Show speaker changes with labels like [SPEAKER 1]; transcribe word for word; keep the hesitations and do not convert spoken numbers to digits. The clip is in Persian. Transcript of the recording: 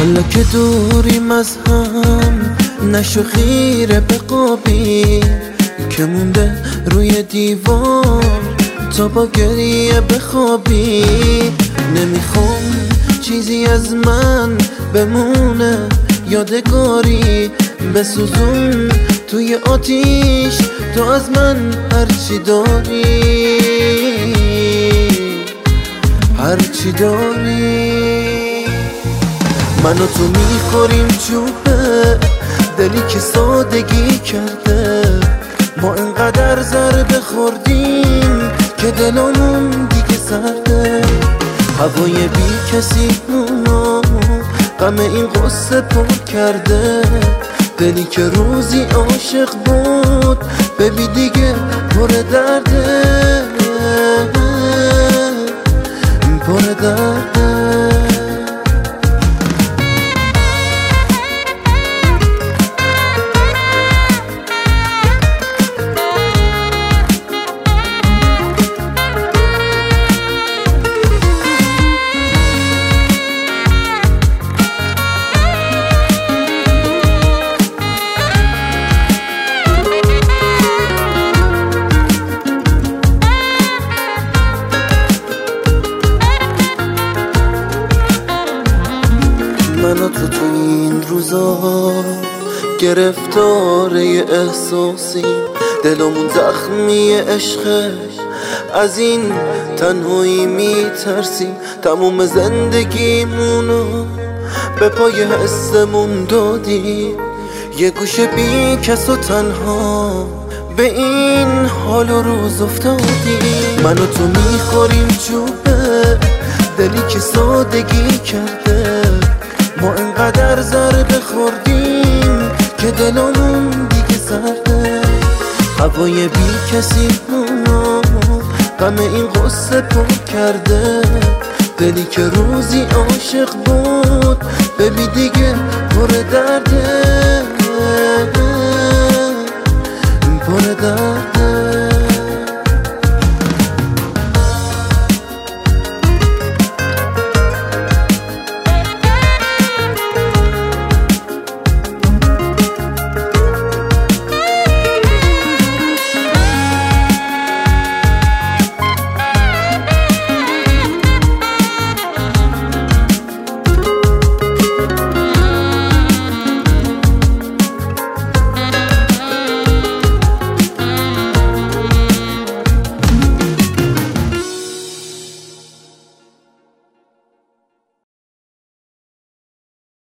[SPEAKER 1] حالا که دوریم از هم نشو خیره به قابی که مونده روی دیوار تا با گریه بخوابی. نمیخوام چیزی از من بمونه یادگاری، بسوزون توی آتیش تو از من هرچی داری، هرچی داری. من و تو میخوریم چوبه دلی که سادگی کرده، ما انقدر ضربه خوردیم که دلمون دیگه سرده. هوای بی کسی مونو غم این قصه پر کرده، دلی که روزی عاشق بود ببی دیگه پر درده، پر درده. من و تو تو این روزا گرفتار یه احساسی، دلمون زخمی عشقه، از این تنهایی میترسیم. تموم زندگیمونو به پای حسمون دادیم، یه گوشه بی کس و تنها به این حال و روز افتادیم. من و تو میخوریم چوبه دلی که سادگی کرده، ما انقدر ضربه خوردیم که دلمون دیگه سرده. هوای بی کسی مونو غم این قصه پر کرده، دلی که روزی عاشق بود ببی دیگه پر درده، پر درده.